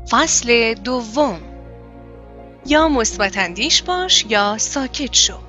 فصل دوم. یا مثبت اندیش باش یا ساکت شو.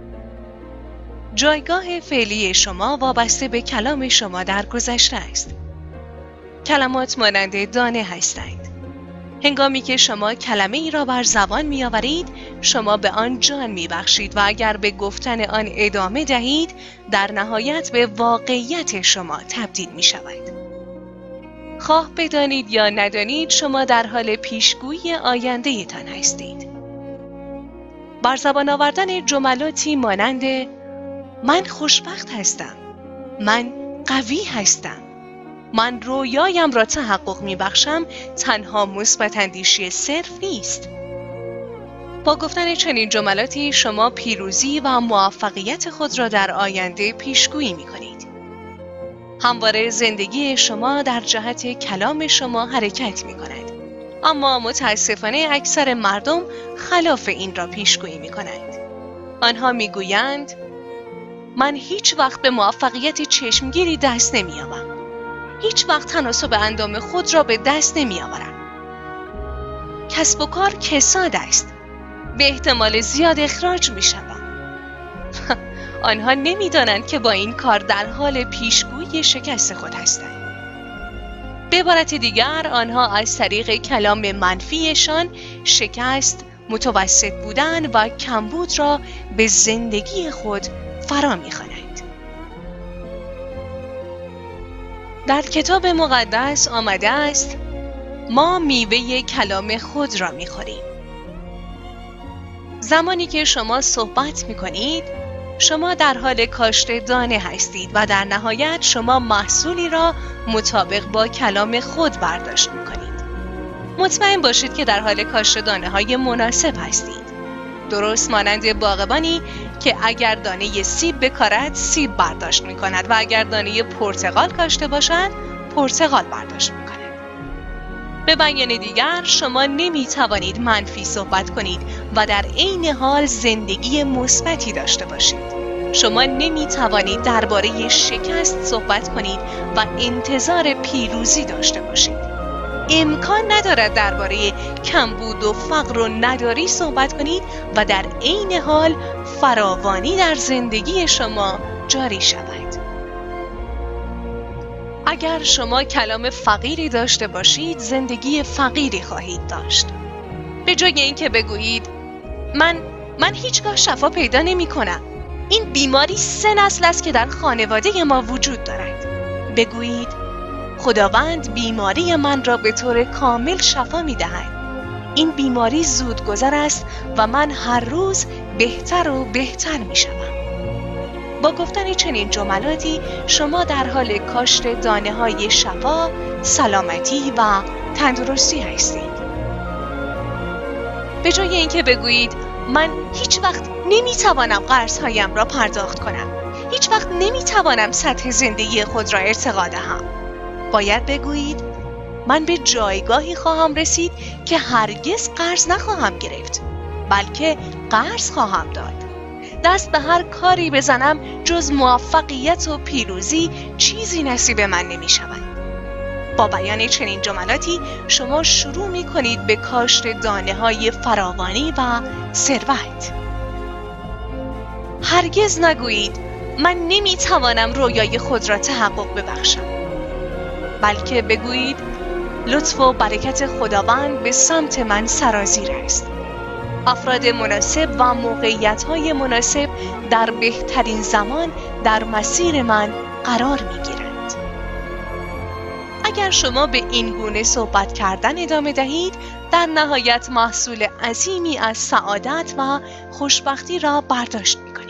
جایگاه فعلی شما وابسته به کلام شما در گذشته است. کلمات مانند دانه هستند. هنگامی که شما کلمه ای را بر زبان می آورید، شما به آن جان می بخشید و اگر به گفتن آن ادامه دهید، در نهایت به واقعیت شما تبدیل می شود. خواه بدانید یا ندانید، شما در حال پیشگویی آینده تان هستید. بر زبان آوردن جملاتی مانند من خوشبخت هستم، من قوی هستم، من رویایم را تحقق می بخشم، تنها مثبت اندیشی صرف نیست. با گفتن چنین جملاتی شما پیروزی و موفقیت خود را در آینده پیشگویی می کنید. همواره زندگی شما در جهت کلام شما حرکت می کند. اما متاسفانه اکثر مردم خلاف این را پیشگویی می کنند. آنها می گویند من هیچ وقت به موفقیت چشمگیری دست نمی یابم. هیچ وقت تناسب اندام خود را به دست نمی آورم. کسب و کار کساد است. به احتمال زیاد اخراج می شوم. آنها نمی دانند که با این کار در حال پیشگویی شکست خود هستند. به عبارت دیگر آنها از طریق کلام منفیشان شکست، متوسط بودن و کمبود را به زندگی خود فرا می خوانند. در کتاب مقدس آمده است ما میوه کلام خود را می خوریم. زمانی که شما صحبت می کنید، شما در حال کاشت دانه هستید و در نهایت شما محصولی را مطابق با کلام خود برداشت می کنید. مطمئن باشید که در حال کاشت دانه های مناسب هستید. درست مانند باغبانی که اگر دانه سیب بکارد سیب برداشت می کند و اگر دانه پرتقال کاشته باشد پرتقال برداشت می کند. به بیان دیگر شما نمی توانید منفی صحبت کنید و در عین حال زندگی مثبتی داشته باشید. شما نمی توانید درباره شکست صحبت کنید و انتظار پیروزی داشته باشید. امکان ندارد درباره کمبود و فقر و نداری صحبت کنید و در عین حال فراوانی در زندگی شما جاری شود. اگر شما کلام فقیری داشته باشید، زندگی فقیری خواهید داشت. به جای اینکه بگویید من هیچگاه شفا پیدا نمی کنم، این بیماری 3 نسل است که در خانواده ما وجود دارد، بگویید خداوند بیماری من را به طور کامل شفا می دهد. این بیماری زودگذر است و من هر روز بهتر و بهتر می شوم. با گفتن چنین جملاتی شما در حال کاشت دانه های شفا، سلامتی و تندرستی هستید. به جای اینکه بگویید من هیچ وقت نمیتوانم قرضهایم را پرداخت کنم، هیچ وقت نمیتوانم سطح زندگی خود را ارتقا دهم، باید بگویید من به جایگاهی خواهم رسید که هرگز قرض نخواهم گرفت، بلکه قرض خواهم داد. دست به هر کاری بزنم جز موفقیت و پیروزی چیزی نصیب من نمی شود. با بیان چنین جملاتی شما شروع می کنید به کاشت دانه های فراوانی و ثروت. هرگز نگویید من نمی توانم رویای خود را تحقق ببخشم، بلکه بگویید لطف و برکت خداوند به سمت من سرازیر است. افراد مناسب و موقعیت‌های مناسب در بهترین زمان در مسیر من قرار می‌گیرند. اگر شما به این گونه صحبت کردن ادامه دهید، در نهایت محصول عظیمی از سعادت و خوشبختی را برداشت می‌کنید.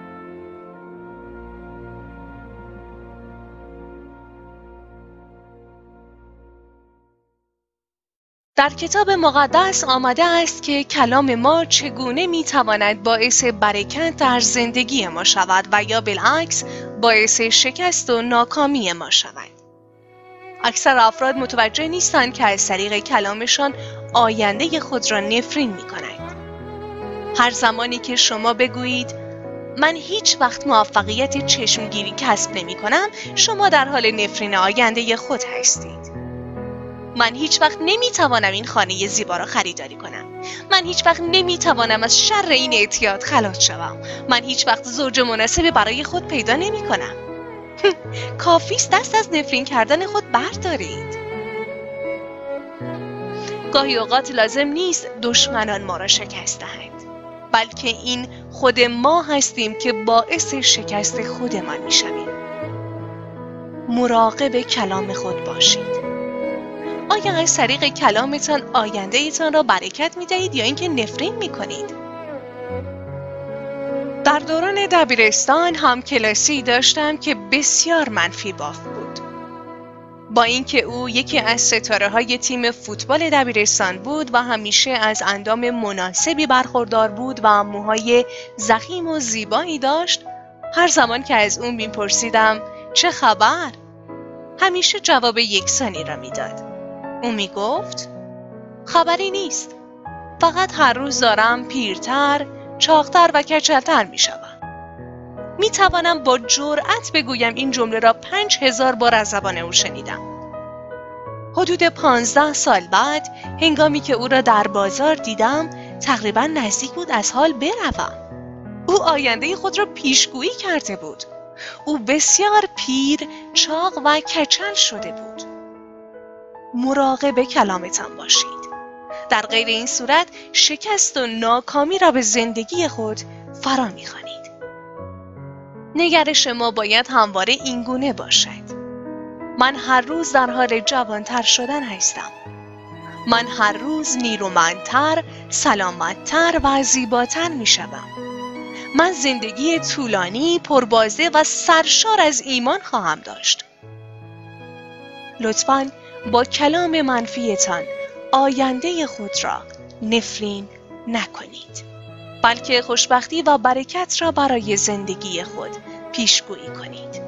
در کتاب مقدس آمده است که کلام ما چگونه میتواند باعث برکت در زندگی ما شود و یا بالعکس باعث شکست و ناکامی ما شود. اکثر افراد متوجه نیستند که از طریق کلامشان آینده خود را نفرین میکنند. هر زمانی که شما بگویید من هیچ وقت موفقیت چشمگیری کسب نمی کنم، شما در حال نفرین آینده خود هستید. من هیچ وقت نمیتوانم این خانه زیبا را خریداری کنم. من هیچ وقت نمیتوانم از شر این اعتیاد خلاص شوم. من هیچ وقت زوج مناسبی برای خود پیدا نمی کنم. کافیست دست از نفرین کردن خود بردارید. گاهی اوقات لازم نیست دشمنان ما را شکست دهند، بلکه این خود ما هستیم که باعث شکست خودمان میشویم. مراقب کلام خود باشید. آیا از طریق کلامتان آینده ایتان را برکت می دهید یا اینکه نفرین می کنید؟ در دوران دبیرستان هم کلاسی داشتم که بسیار منفی باف بود. با اینکه او یکی از ستاره های تیم فوتبال دبیرستان بود و همیشه از اندام مناسبی برخوردار بود و موهای ضخیم و زیبایی داشت، هر زمان که از اون میپرسیدم چه خبر؟ همیشه جواب یکسانی را میداد. او میگفت خبری نیست، فقط هر روز دارم پیرتر، چاقتر و کچلتر میشوم. میتوانم با جرأت بگویم این جمله را 5000 بار از زبان او شنیدم. حدود 15 سال بعد هنگامی که او را در بازار دیدم تقریبا نزدیک بود از حال بروم. او آینده خود را پیشگویی کرده بود. او بسیار پیر، چاق و کچل شده بود. مراقب کلامتان باشید. در غیر این صورت شکست و ناکامی را به زندگی خود فرا می‌خوانید. نگرش ما باید همواره اینگونه باشد. من هر روز در حال جوانتر شدن هستم. من هر روز نیرومندتر، سلامتتر و زیباتر می‌شوم. من زندگی طولانی، پربازه و سرشار از ایمان خواهم داشت. لطفاً با کلام منفیتان آینده خود را نفرین نکنید، بلکه خوشبختی و برکت را برای زندگی خود پیشگویی کنید.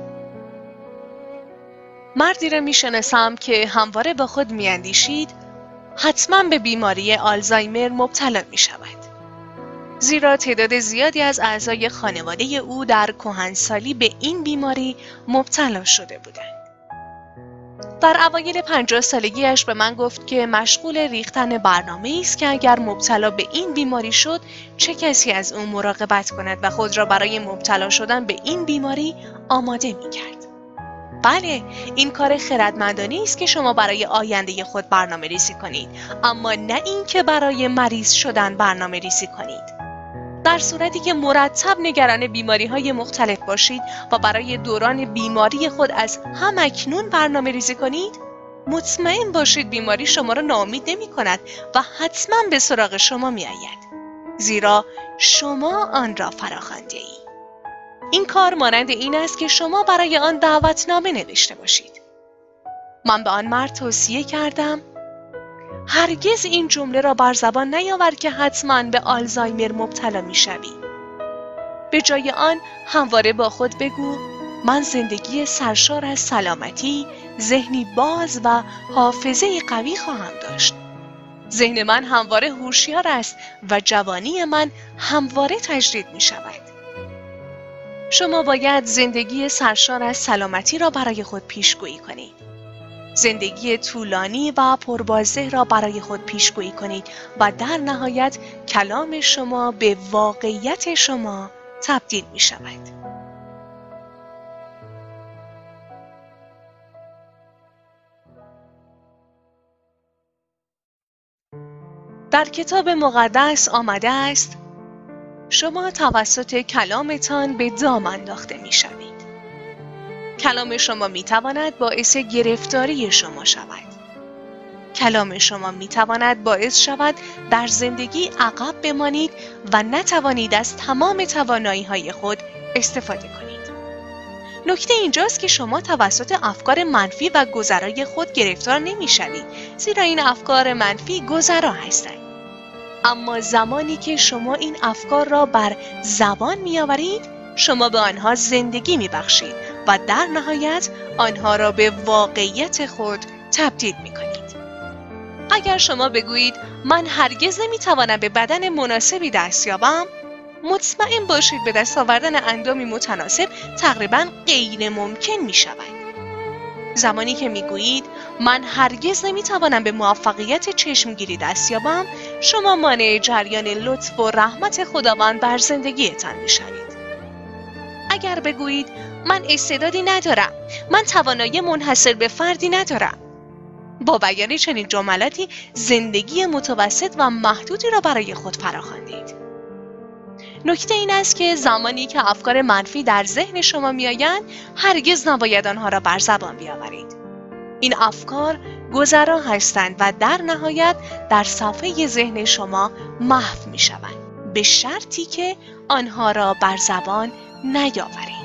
مردی را میشناسم که همواره با خود میاندیشید حتما به بیماری آلزایمر مبتلا می شود. زیرا تعداد زیادی از اعضای خانواده او در کهنسالی به این بیماری مبتلا شده بودند. در اوایل 50 سالگیش به من گفت که مشغول ریختن برنامه‌ای است که اگر مبتلا به این بیماری شد چه کسی از او مراقبت کند و خود را برای مبتلا شدن به این بیماری آماده می‌کرد. بله، این کار خردمندانه است که شما برای آینده خود برنامه‌ریزی کنید، اما نه این که برای مریض شدن برنامه‌ریزی کنید. در صورتی که مرتب نگران بیماری‌های مختلف باشید و برای دوران بیماری خود از هم‌اکنون برنامه‌ریزی کنید، مطمئن باشید بیماری شما را ناامید نمی‌کند و حتما به سراغ شما می‌آید، زیرا شما آن را فراخوانده‌اید. این کار مانند این است که شما برای آن دعوتنامه نوشته باشید. من به آن مرد توصیه کردم هرگز این جمله را بر زبان نیاور که حتما به آلزایمر مبتلا می‌شوی. به جای آن همواره با خود بگو من زندگی سرشار از سلامتی، ذهنی باز و حافظه قوی خواهم داشت. ذهن من همواره هوشیار است و جوانی من همواره تجدید می‌شود. شما باید زندگی سرشار از سلامتی را برای خود پیشگویی کنید. زندگی طولانی و پربازه را برای خود پیشگویی کنید و در نهایت کلام شما به واقعیت شما تبدیل می شود. در کتاب مقدس آمده است شما توسط کلامتان به دام انداخته می شوید. کلام شما می تواند باعث گرفتاری شما شود. کلام شما می تواند باعث شود در زندگی عقب بمانید و نتوانید از تمام توانایی های خود استفاده کنید. نکته اینجاست که شما توسط افکار منفی و گذرای خود گرفتار نمی شوید، زیرا این افکار منفی گذرا هستند. اما زمانی که شما این افکار را بر زبان می آورید، شما به آنها زندگی می بخشید و در نهایت آنها را به واقعیت خود تبدیل می کنید. اگر شما بگویید من هرگز نمی توانم به بدن مناسبی دست یابم، مطمئن باشید به دست آوردن اندامی متناسب تقریباً غیر ممکن می شود. زمانی که می گویید من هرگز نمیتوانم به موفقیت چشمگیری دست یابم، شما مانع جریان لطف و رحمت خداوند بر زندگیتان میشوید. اگر بگویید من استعدادی ندارم، من توانایی منحصر به فردی ندارم، با بیان چنین جملاتی زندگی متوسط و محدودی را برای خود فراخواندید. نکته این است که زمانی که افکار منفی در ذهن شما میآیند، هرگز نباید آنها را بر زبان بیاورید. این افکار گذرا هستند و در نهایت در صفحه ذهن شما محو میشوند، به شرطی که آنها را بر زبان نیاورید.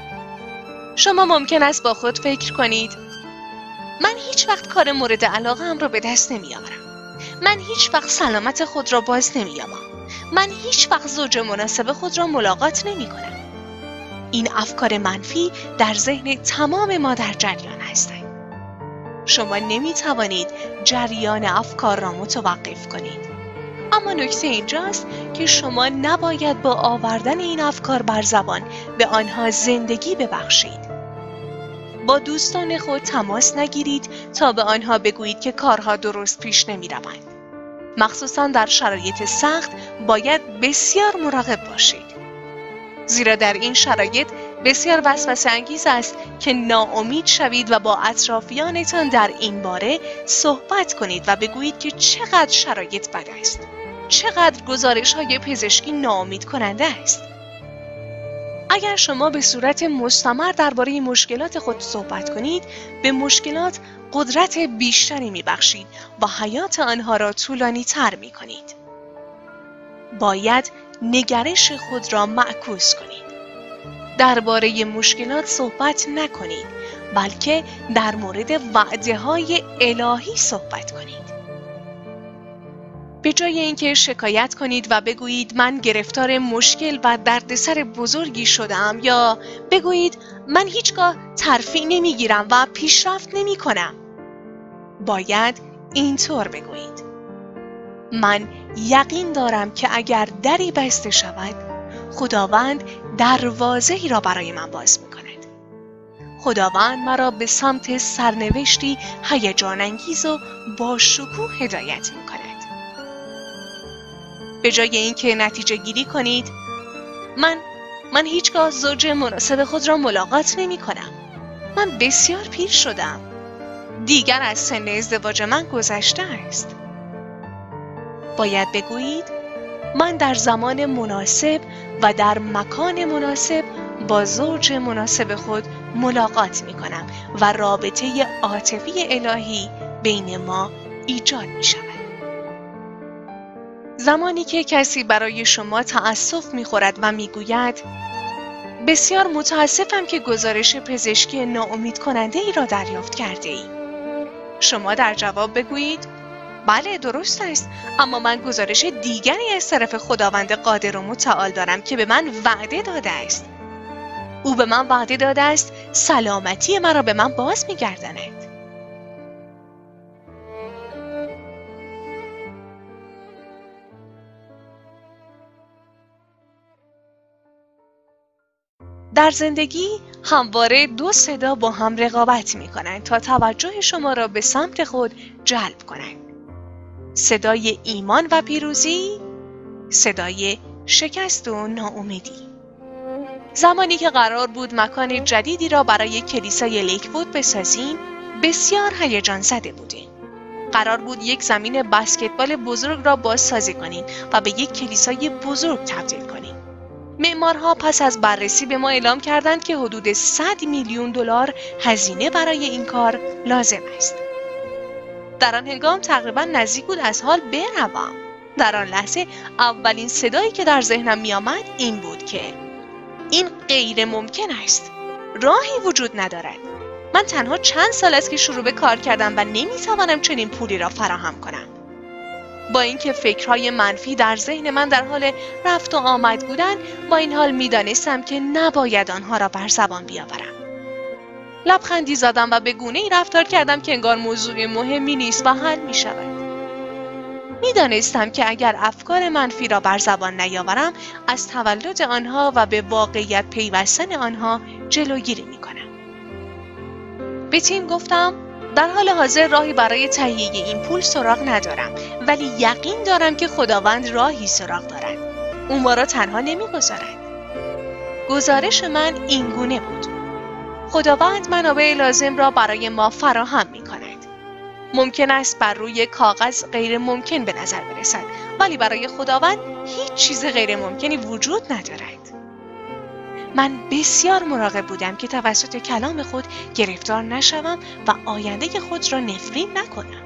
شما ممکن است با خود فکر کنید من هیچ وقت کار مورد علاقه ام را به دست نمی آورم. من هیچ وقت سلامت خود را باز نمی یابم. من هیچ وقت زوج مناسب خود را ملاقات نمی کنم. این افکار منفی در ذهن تمام ما در جریان هستند. شما نمی توانید جریان افکار را متوقف کنید. اما نکته اینجاست که شما نباید با آوردن این افکار بر زبان به آنها زندگی ببخشید. با دوستان خود تماس نگیرید تا به آنها بگویید که کارها درست پیش نمی روند. مخصوصاً در شرایط سخت باید بسیار مراقب باشید. زیرا در این شرایط بسیار وسوسه انگیز است که ناامید شوید و با اطرافیانتان در این باره صحبت کنید و بگویید که چقدر شرایط بد است. چقدر گزارش‌های پزشکی ناامید کننده است. اگر شما به صورت مستمر درباره مشکلات خود صحبت کنید، به مشکلات قدرت بیشتری می‌بخشید و حیات آنها را طولانی تر می‌کنید. باید نگرش خود را معکوس کنید. درباره مشکلات صحبت نکنید، بلکه در مورد وعده‌های الهی صحبت کنید. به جای اینکه شکایت کنید و بگویید من گرفتار مشکل و دردسر بزرگی شدم، یا بگویید من هیچگاه ترفیع نمیگیرم و پیشرفت نمی کنم، باید اینطور بگویید: من یقین دارم که اگر دری بسته شود، خداوند دروازه‌ای را برای من باز می کند. خداوند مرا به سمت سرنوشتی هیجان انگیز و با شکوه هدایت می کند. به جای اینکه نتیجه گیری کنید من هیچگاه زوج مناسب خود را ملاقات نمی کنم. من بسیار پیر شدم. دیگر از سن ازدواج من گذشته است. باید بگویید من در زمان مناسب و در مکان مناسب با زوج مناسب خود ملاقات می کنم و رابطه عاطفی الهی بین ما ایجاد می شود. زمانی که کسی برای شما تأسف می‌خورد و می‌گوید بسیار متاسفم که گزارش پزشکی ناامید کننده ای را دریافت کرده ای، شما در جواب بگویید بله درست است، اما من گزارش دیگری از طرف خداوند قادر و متعال دارم که به من وعده داده است. او به من وعده داده است سلامتی مرا به من باز می‌گرداند. در زندگی همواره دو صدا با هم رقابت می کنند تا توجه شما را به سمت خود جلب کنند. صدای ایمان و پیروزی، صدای شکست و ناامیدی. زمانی که قرار بود مکان جدیدی را برای کلیسای لیک‌وود بسازیم، بسیار هیجان زده بودیم. قرار بود یک زمین بسکتبال بزرگ را بازسازی کنیم و به یک کلیسای بزرگ تبدیل کنیم. معمارها پس از بررسی به ما اعلام کردند که حدود 100 میلیون دلار هزینه برای این کار لازم است. در آن هنگام تقریبا نزدیک بود از حال بروم. در آن لحظه اولین صدایی که در ذهنم می آمد این بود که این غیر ممکن است. راهی وجود ندارد. من تنها چند سال است که شروع به کار کردم و نمی توانم چنین پولی را فراهم کنم. با اینکه فکرهای منفی در ذهن من در حال رفت و آمد بودند، با این حال می‌دانستم که نباید آنها را بر زبان بیاورم. لبخندی زدم و به گونه‌ای رفتار کردم که انگار موضوع مهمی نیست و حل می‌شود. می‌دانستم که اگر افکار منفی را بر زبان نیاورم، از تولد آنها و به واقعیت پیوستن آنها جلوگیری می‌کنم. به تیم گفتم در حال حاضر راهی برای تهیه این پول سراغ ندارم، ولی یقین دارم که خداوند راهی سراغ دارد. او ما را تنها نمیگذارد. گزارش من این گونه بود: خداوند منابع لازم را برای ما فراهم می کند. ممکن است بر روی کاغذ غیر ممکن به نظر برسد، ولی برای خداوند هیچ چیز غیر ممکنی وجود ندارد. من بسیار مراقب بودم که توسط کلام خود گرفتار نشوم و آینده خود را نفرین نکنم.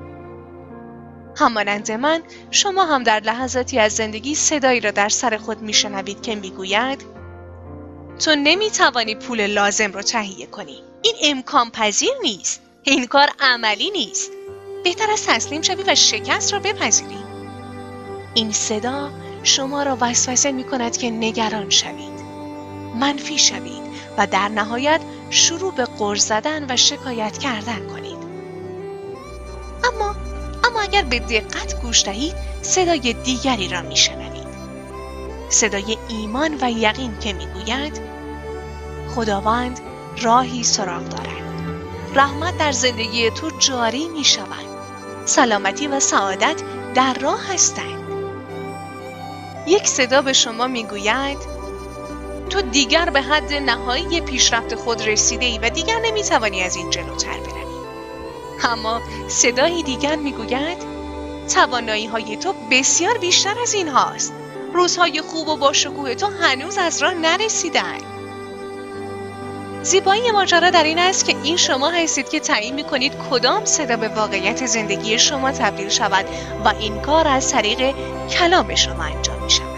همانند من، شما هم در لحظاتی از زندگی صدایی را در سر خود میشنوید که میگوید تو نمیتوانی پول لازم را تهیه کنی. این امکان پذیر نیست. این کار عملی نیست. بهتر است تسلیم شوی و شکست را بپذیری. این صدا شما را وسوسه میکند که نگران شوید، منفی شوید و در نهایت شروع به غر زدن و شکایت کردن کنید. اما اگر به دقت گوش دهید، صدای دیگری را میشنوید. صدای ایمان و یقین که میگوید خداوند راهی سراغ دارد. رحمت در زندگی تو جاری می شود. سلامتی و سعادت در راه هستند. یک صدا به شما می گوید تو دیگر به حد نهایی پیشرفت خود رسیده ای و دیگر نمی توانی از این جلوتر بروی. اما صدای دیگر می گوید توانایی های تو بسیار بیشتر از این هاست. روزهای خوب و با شکوه تو هنوز از راه نرسیدند. زیبایی ماجرا در این است که این شما هستید که تعیین می‌کنید کدام صدا به واقعیت زندگی شما تبدیل شود و این کار از طریق کلام شما انجام می‌شود.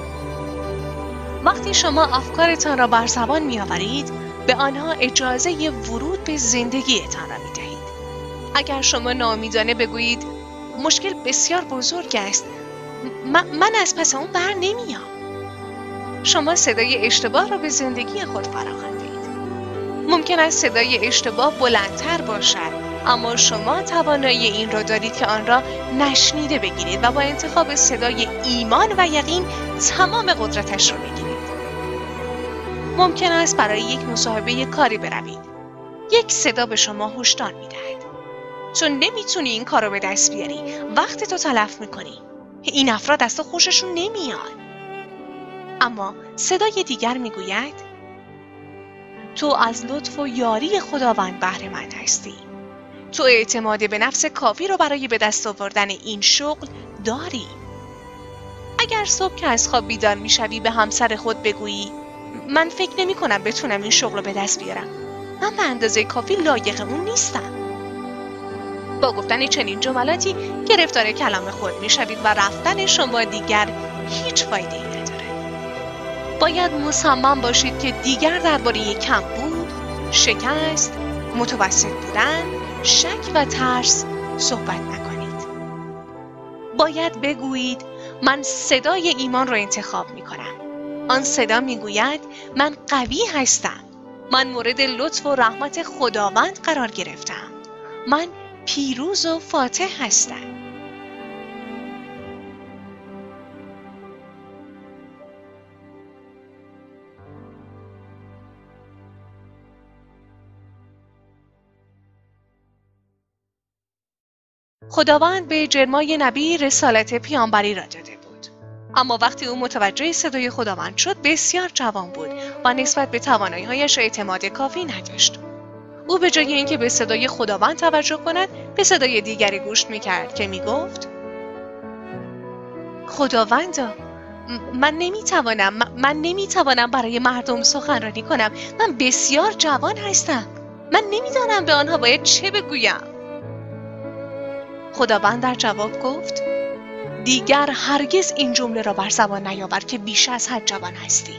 وقتی شما افکارتان را بر زبان می‌آورید، به آنها اجازه ورود به زندگیتان را می‌دهید. اگر شما ناامیدانه بگویید مشکل بسیار بزرگ است، من از پس اون بر نمیام، شما صدای اشتباه را به زندگی خود فراخواندید. ممکن است صدای اشتباه بلندتر باشد، اما شما توانایی این را دارید که آن را نشنیده بگیرید و با انتخاب صدای ایمان و یقین تمام قدرتش را بگیرید. ممکن است برای یک مصاحبه کاری بروید. یک صدا به شما هشدار می‌دهد تو نمیتونی این کار را به دست بیاری، وقت تو تلف می‌کنی، این افراد از تو خوششون نمیاد. اما صدای دیگر می‌گوید تو از لطف و یاری خداوند بهره مند هستی. تو اعتماد به نفس کافی رو برای به دست آوردن این شغل داری. اگر صبح که از خواب بیدار میشوی به همسر خود بگویی من فکر نمی کنم بتونم این شغل رو به دست بیارم، من به اندازه کافی لایق اون نیستم. با گفتن چنین جملاتی گرفتار کلام خود میشوید و رفتن شما دیگر هیچ فایده‌ای نداره. باید مصمم باشید که دیگر درباره کمبود، شکست، متوسط بودن، شک و ترس صحبت نکنید. باید بگویید من صدای ایمان را انتخاب می کنم. آن صدا می گوید من قوی هستم. من مورد لطف و رحمت خداوند قرار گرفتم. من پیروز و فاتح هستم. خداوند به جرمای نبی رسالت پیامبری را داده بود. اما وقتی او متوجه صدای خداوند شد بسیار جوان بود و نسبت به توانایی‌هایش اعتماد کافی نداشت. او به جای اینکه به صدای خداوند توجه کند به صدای دیگری گوش می‌کرد که می‌گفت خداوندا من نمیتوانم برای مردم سخنرانی کنم. من بسیار جوان هستم. من نمیدانم به آنها باید چه بگویم. خداوند در جواب گفت دیگر هرگز این جمله را بر زبان نیاور که بیش از حد جوان هستی.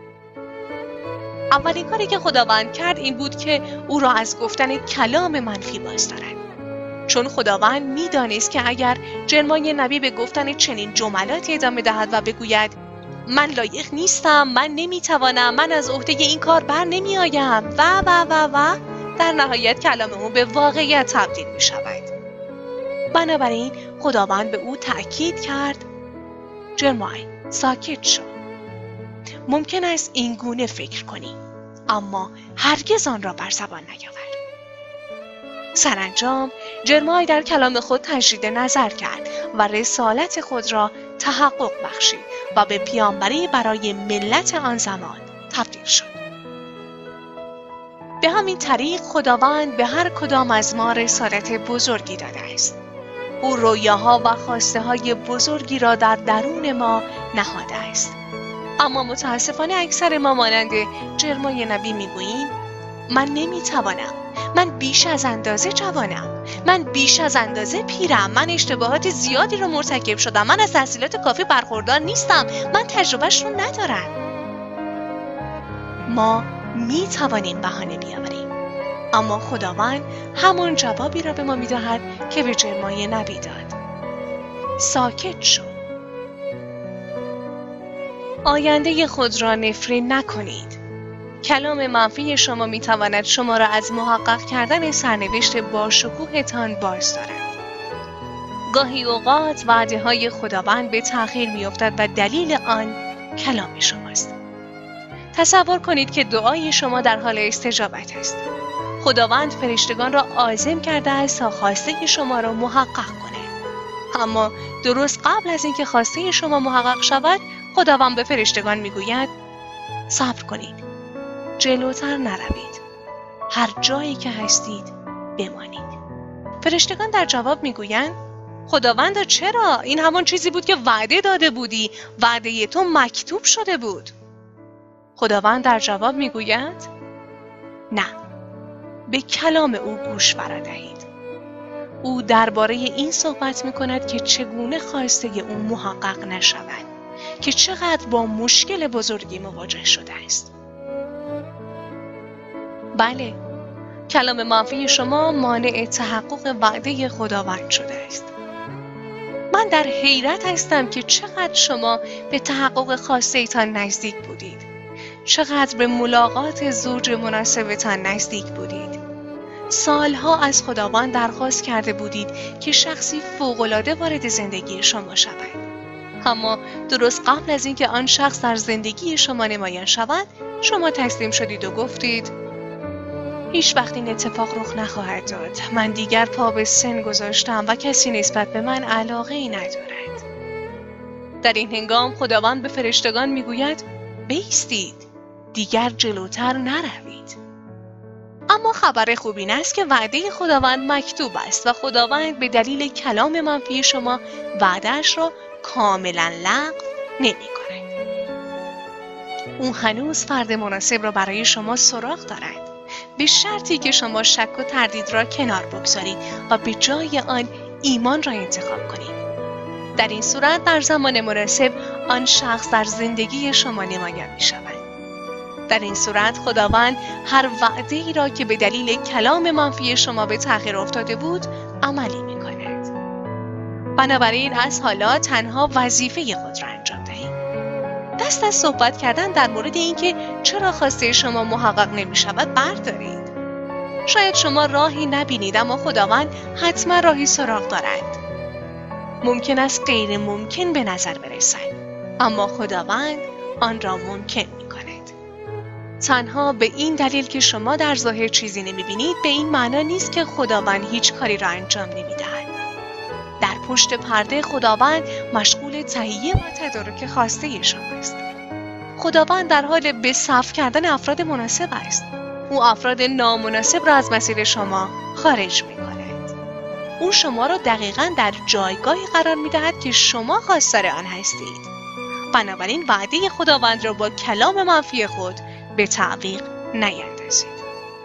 اولین کاری که خداوند کرد این بود که او را از گفتن کلام منفی باز دارد. چون خداوند می‌دانست که اگر جرمای نبی به گفتن چنین جملاتی ادامه دهد و بگوید من لایق نیستم، من نمیتوانم، من از عهده این کار بر نمیآیم و در نهایت کلام او به واقعیت تبدیل می شود. بنابراین خداوند به او تأکید کرد جرمای ساکت شو. ممکن است این گونه فکر کنی اما هرگز آن را بر زبان نیاور. سرانجام جرمای در کلام خود تجدید نظر کرد و رسالت خود را تحقق بخشید و به پیامبری برای ملت آن زمان تبدیل شد. به همین طریق خداوند به هر کدام از ما رسالت بزرگی داده است. او رویاها و خواسته های بزرگی را در درون ما نهاده است. اما متاسفانه اکثر ما مانند جرمای نبی میگوییم من نمیتوانم، من بیش از اندازه جوانم، من بیش از اندازه پیرم، من اشتباهات زیادی رو مرتکب شدم، من از تحصیلات کافی برخوردار نیستم، من تجربهش رو ندارم. ما میتوانیم بهانه بیاوریم، اما خداوند همون جوابی را به ما میدهد که به جرمای نبی داد. ساکت شو. آینده خود را نفرین نکنید. کلام منفی شما میتواند شما را از محقق کردن سرنوشت باشکوهتان باز دارد. گاهی اوقات وعده های خداوند به تأخیر میافتد و دلیل آن کلام شماست. تصور کنید که دعای شما در حال استجابت است. خداوند فرشتگان را عازم کرده است تا خواسته شما را محقق کند. اما درست قبل از اینکه خواسته شما محقق شود، خداوند به فرشتگان میگوید صبر کنید. جلوتر نروید. هر جایی که هستید بمانید. فرشتگان در جواب میگویند خداوند چرا؟ این همان چیزی بود که وعده داده بودی. وعده تو مکتوب شده بود. خداوند در جواب میگوید نه. به کلام او گوش فرادهید. او درباره این صحبت میکند که چگونه خواسته او محقق نشود، که چقدر با مشکل بزرگی مواجه شده است. بله، کلام منفی شما مانع تحقق وعده خداوند شده است. من در حیرت هستم که چقدر شما به تحقق خواسته‌تان نزدیک بودید. چقدر به ملاقات زوج مناسبتان نزدیک بودید. سالها از خداوند درخواست کرده بودید که شخصی فوق‌العاده وارد زندگی شما شود. اما درست قبل از اینکه آن شخص در زندگی شما نمایان شود، شما تسلیم شدید و گفتید هیچ وقت این اتفاق رخ نخواهد داد. من دیگر پا به سن گذاشتم و کسی نسبت به من علاقه‌ای ندارد. در این هنگام خداوند به فرشتگان میگوید بایستید، دیگر جلوتر نروید. اما خبر خوب این است که وعده خداوند مکتوب است و خداوند به دلیل کلام منفی شما وعده‌اش را کاملا لغو نمی‌کند. او هنوز فرد مناسب را برای شما سراغ دارد، به شرطی که شما شک و تردید را کنار بگذارید و به جای آن ایمان را انتخاب کنید. در این صورت در زمان مناسب آن شخص در زندگی شما نمایان می شود. در این صورت خداوند هر وعده ای را که به دلیل کلام منفی شما به تأخیر افتاده بود عملی می کند. بنابراین از حالا تنها وظیفه خود را انجام دهید. دست از صحبت کردن در مورد اینکه چرا خواسته شما محقق نمی شود بردارید. شاید شما راهی نبینید، اما خداوند حتما راهی سراغ دارد. ممکن است غیر ممکن به نظر برسد، اما خداوند آن را ممکن می کند. تنها به این دلیل که شما در ظاهر چیزی نمی بینید به این معنا نیست که خداوند هیچ کاری را انجام نمی دهد. در پشت پرده خداوند مشغول تهیه و تدارک خواسته شماست. خداوند در حال به صف کردن افراد مناسب است. او افراد نامناسب را از مسیر شما خارج می کند. او شما را دقیقاً در جایگاهی قرار می دهد که شما خواستار آن هستید. بنابراین وعده خداوند را با کلام منفی خود به تعویق نیندازید.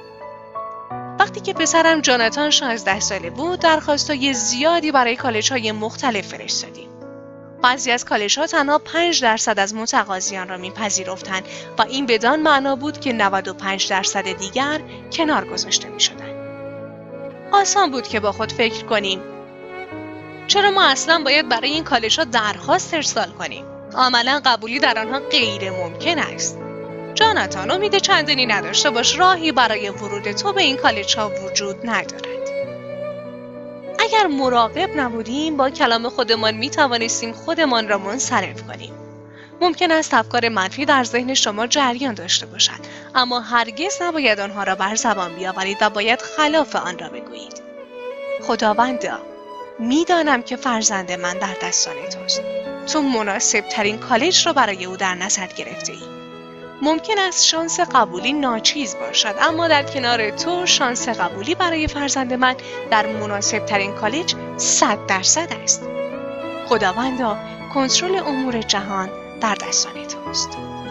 وقتی که پسرم جاناتان 16 ساله بود، درخواستای زیادی برای کالج‌های مختلف فرستادیم. بعضی از کالج‌ها تنها 5% از متقاضیان را می‌پذیرفتند و این بدان معنا بود که 95% دیگر کنار گذاشته می‌شدند. آسان بود که با خود فکر کنیم چرا ما اصلا باید برای این کالج‌ها درخواست ارسال کنیم؟ عملاً قبولی در آنها غیر ممکن است. جاناتان، امید چندانی نداشته باش، راهی برای ورود تو به این کالج‌ها وجود ندارد. اگر مراقب نبودیم با کلام خودمان می توانستیم خودمان را منصرف کنیم. ممکن است افکار منفی در ذهن شما جریان داشته باشد، اما هرگز نباید آنها را بر زبان بیاورید و باید خلاف آن را بگویید. خداوندا، میدانم که فرزند من در دستان توست. تو مناسب ترین کالج را برای او در نظر گرفته ای. ممکن است شانس قبولی ناچیز باشد، اما در کنار تو شانس قبولی برای فرزند من در مناسب ترین کالج 100% است. خداوندا، کنترل امور جهان در دستان توست.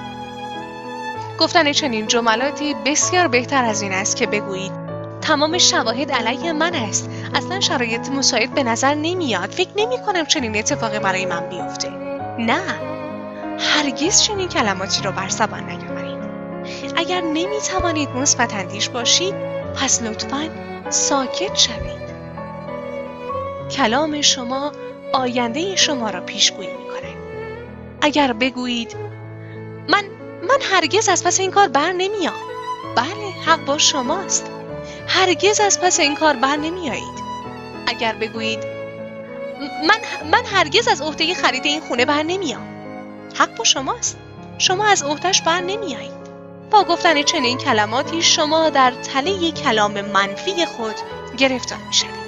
گفتن چنین جملاتی بسیار بهتر از این است که بگویید تمام شواهد علیه من است. اصلا شرایط مساعد به نظر نمیاد. فکر نمی کنم چنین اتفاقی برای من بیفته. نه، هرگز چنین کلماتی رو بر زبان نیاورید. اگر نمی توانید مثبت اندیش باشید، پس لطفاً ساکت شوید. کلام شما آینده شما را پیشگویی می‌کند. اگر بگویید من هرگز از پس این کار بر نمیام. بله، حق با شماست. هرگز از پس این کار بر نمیایید. اگر بگویید من هرگز از عهده خرید این خونه بر نمیام. حق با شماست. شما از عهده‌اش بر نمیایید. با گفتن چنین کلماتی شما در تله کلام منفی خود گرفتار میشوید.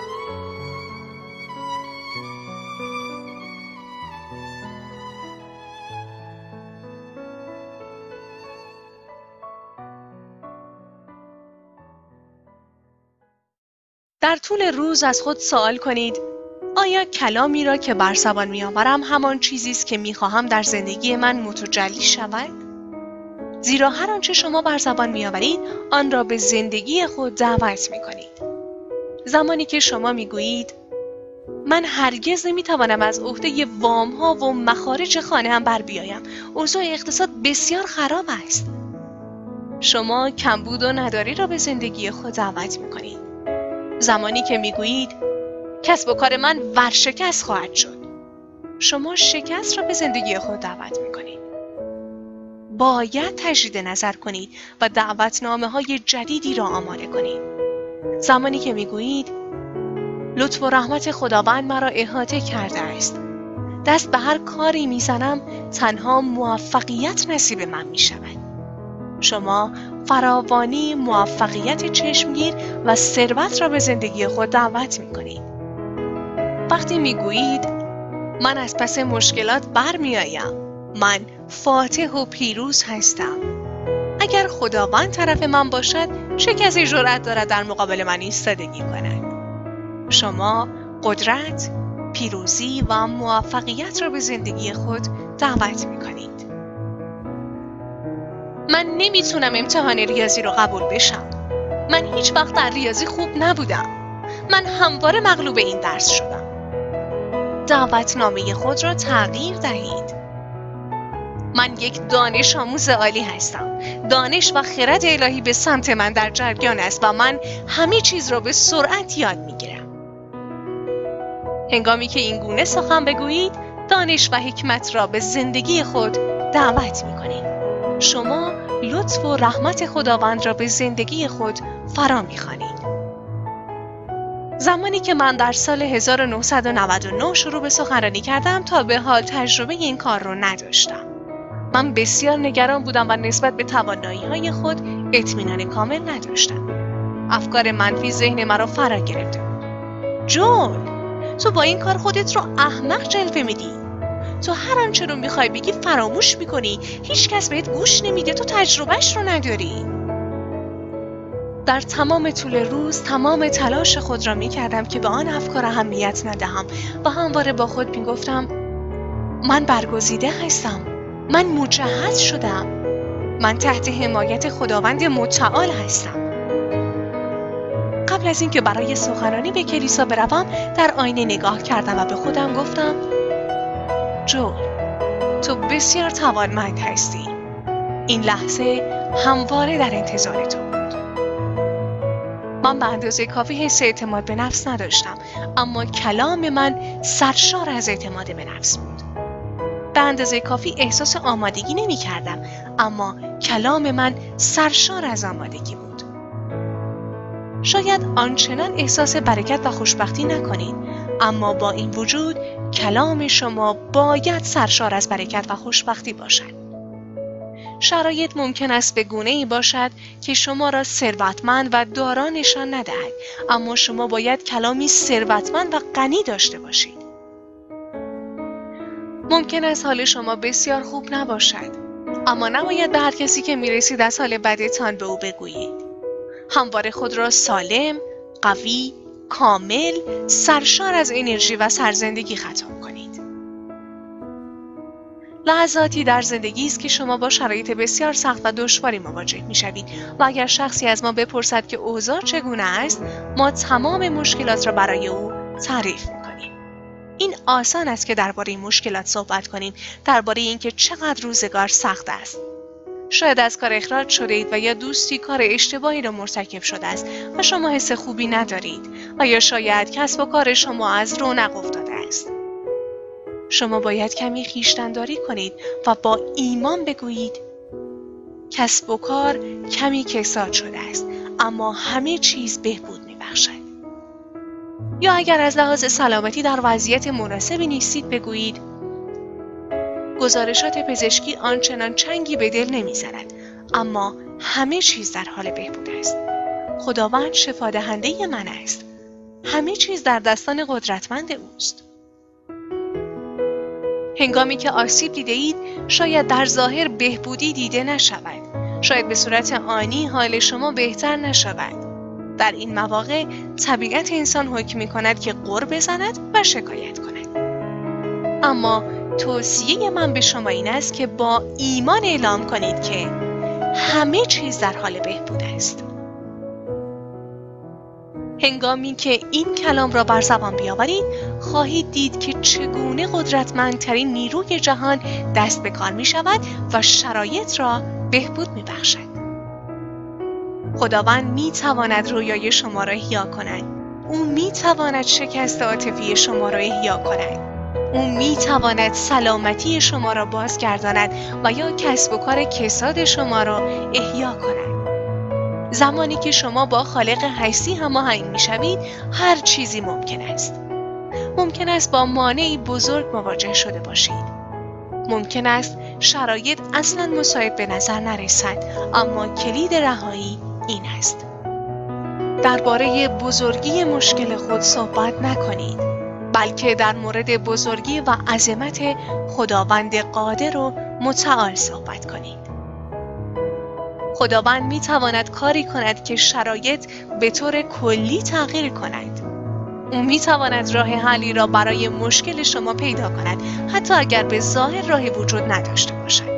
در طول روز از خود سوال کنید آیا کلامی را که بر زبان می‌آورم همان چیزی است که می‌خواهم در زندگی من متجلی شود؟ زیرا هر آنچه شما بر زبان می‌آورید آن را به زندگی خود دعوت می‌کنید. زمانی که شما می‌گویید من هرگز نمی‌توانم از عهده وام‌ها و مخارج خانه‌ام بر بیایم، اوضاع اقتصاد بسیار خراب است، شما کمبود و نداری را به زندگی خود دعوت می‌کنید. زمانی که میگویید کسب و کار من ورشکست خواهد شد، شما شکست را به زندگی خود دعوت میکنید. باید تجدید نظر کنید و دعوتنامه‌های جدیدی را آماده کنید. زمانی که میگویید لطف و رحمت خداوند مرا احاطه کرده است، دست به هر کاری میزنم تنها موفقیت نصیب من میشود، شما فراوانی موفقیت چشمگیر و ثروت را به زندگی خود دعوت می‌کنید. وقتی می‌گویید من از پس مشکلات برمی‌آیم، من فاتح و پیروز هستم، اگر خداوند طرف من باشد چه کسی جرأت دارد در مقابل من ایستادگی کند؟ شما قدرت، پیروزی و موفقیت را به زندگی خود دعوت می‌کنید. من نمیتونم امتحان ریاضی رو قبول بشم. من هیچ وقت در ریاضی خوب نبودم. من همواره مغلوب این درس شدم. دعوتنامه خود را تغییر دهید. من یک دانش آموز عالی هستم. دانش و خرد الهی به سمت من در جریان است و من همه چیز را به سرعت یاد میگیرم. هنگامی که این گونه سخن بگویید، دانش و حکمت را به زندگی خود دعوت میکنید. شما لطف و رحمت خداوند را به زندگی خود فرا می‌خوانید. زمانی که من در سال 1999 شروع به سخنرانی کردم تا به حال تجربه این کار رو نداشتم. من بسیار نگران بودم و نسبت به توانایی‌های خود اطمینان کامل نداشتم. افکار منفی ذهن مرا فرا گرفته بود. جول، تو با این کار خودت رو احمق جلوه میدی. تو هر آنچه رو میخوای بگی فراموش میکنی. هیچ کس بهت گوش نمیده. تو تجربهش رو نداری. در تمام طول روز تمام تلاش خود را میکردم که به آن افکار اهمیت ندهم و همواره با خود میگفتم من برگزیده هستم. من مجهز شدم. من تحت حمایت خداوند متعال هستم. قبل از اینکه برای سخنرانی به کلیسا بروم در آینه نگاه کردم و به خودم گفتم جول، تو بسیار توانمند هستی. این لحظه همواره در انتظار تو بود. من به اندازه کافی حس اعتماد به نفس نداشتم، اما کلام من سرشار از اعتماد به نفس بود. به اندازه کافی احساس آمادگی نمی کردم، اما کلام من سرشار از آمادگی بود. شاید آنچنان احساس برکت و خوشبختی نکنید، اما با این وجود کلام شما باید سرشار از برکت و خوشبختی باشد. شرایط ممکن است به گونه‌ای باشد که شما را ثروتمند و دارا نشان ندهد، اما شما باید کلامی ثروتمند و غنی داشته باشید. ممکن است حال شما بسیار خوب نباشد، اما نباید به هر کسی که میرسید از حال بدتان به او بگویید. همواره خود را سالم، قوی، کامل، سرشار از انرژی و سرزندگی ختم کنید. لحظاتی در زندگی است که شما با شرایط بسیار سخت و دشواری مواجه می‌شوید و اگر شخصی از ما بپرسد که اوضاع چگونه است، ما تمام مشکلات را برای او تعریف می‌کنیم. این آسان است که درباره این مشکلات صحبت کنیم، درباره اینکه چقدر روزگار سخت است. شاید از کار اخراج شدید و یا دوستی کار اشتباهی را مرتکب شده است و شما حس خوبی ندارید و یا شاید کسب و کار شما از رونق افتاده است. شما باید کمی خویشتن‌داری کنید و با ایمان بگویید کسب و کار کمی کساد شده است، اما همه چیز بهبود می‌بخشد. یا اگر از لحاظ سلامتی در وضعیت مناسبی نیستید بگویید گزارشات پزشکی آنچنان چنگی به دل نمی‌زند، اما همه چیز در حال بهبود است. خداوند شفادهنده من است. همه چیز در دستان قدرتمند اوست. هنگامی که آسیب دیده اید، شاید در ظاهر بهبودی دیده نشود. شاید به صورت آنی حال شما بهتر نشود. در این مواقع طبیعت انسان حکم می‌کند که غر بزند و شکایت کند. اما توصیه من به شما این است که با ایمان اعلام کنید که همه چیز در حال بهبود است. هنگامی که این کلام را بر زبان بیاورید، خواهید دید که چگونه قدرتمندترین نیروی جهان دست به کار می شود و شرایط را بهبود می بخشد. خداوند می تواند رویای شما را احیا کند. او می تواند شکست عاطفی شما را احیا کند. او می تواند سلامتی شما را بازگرداند و یا کسب و کار کساد شما را احیا کند. زمانی که شما با خالق هستی هماهنگ می‌شوید، هر چیزی ممکن است. ممکن است با مانعی بزرگ مواجه شده باشید. ممکن است شرایط اصلاً مساعد به نظر نرسد، اما کلید رهایی این است. درباره بزرگی مشکل خود صحبت نکنید، بلکه در مورد بزرگی و عظمت خداوند قادر و متعال صحبت کنید. خداوند می تواند کاری کند که شرایط به طور کلی تغییر کند. او می تواند راه حلی را برای مشکل شما پیدا کند، حتی اگر به ظاهر راهی وجود نداشته باشد.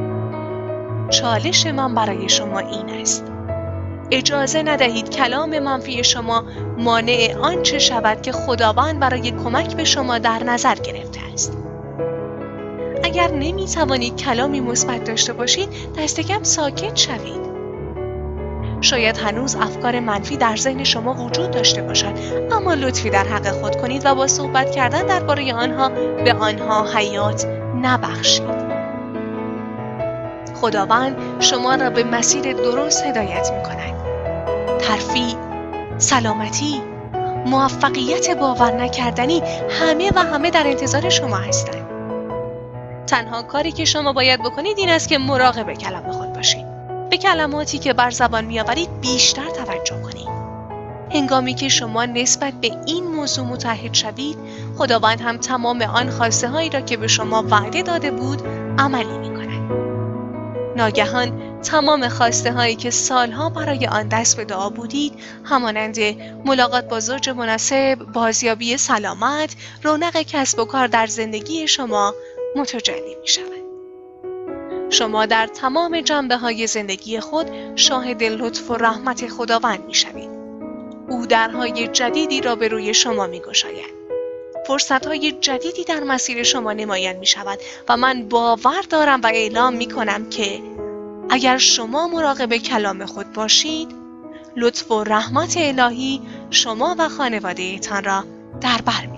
چالش من برای شما این است: اجازه ندهید کلام منفی شما مانع آنچه شود که خداوند برای کمک به شما در نظر گرفته است. اگر نمی توانید کلامی مثبت داشته باشید، دست کم ساکت شوید. شاید هنوز افکار منفی در ذهن شما وجود داشته باشد، اما لطفی در حق خود کنید و با صحبت کردن درباره آنها به آنها حیات نبخشید. خداوند شما را به مسیر درست هدایت می کند. ترفیع، سلامتی، موفقیت باور نکردنی، همه در انتظار شما هستند. تنها کاری که شما باید بکنید این است که مراقب کلام خود باشید. به کلماتی که بر زبان میآورید بیشتر توجه کنید. هنگامی که شما نسبت به این موضوع متحد شوید، خداوند هم تمام آن خواسته هایی را که به شما وعده داده بود عملی می کند. ناگهان تمام خواسته هایی که سالها برای آن دست به دعا بودید، همانند ملاقات با زوج مناسب، بازیابی سلامت، رونق کسب و کار در زندگی شما متجلی می شود. شما در تمام جنبه‌های زندگی خود شاهد لطف و رحمت خداوند می شوید. او درهای جدیدی را به روی شما می گشاید. فرصتهای جدیدی در مسیر شما نمایان می شود و من باور دارم و اعلام می کنم که اگر شما مراقب کلام خود باشید، لطف و رحمت الهی شما و خانواده‌تان را در بر می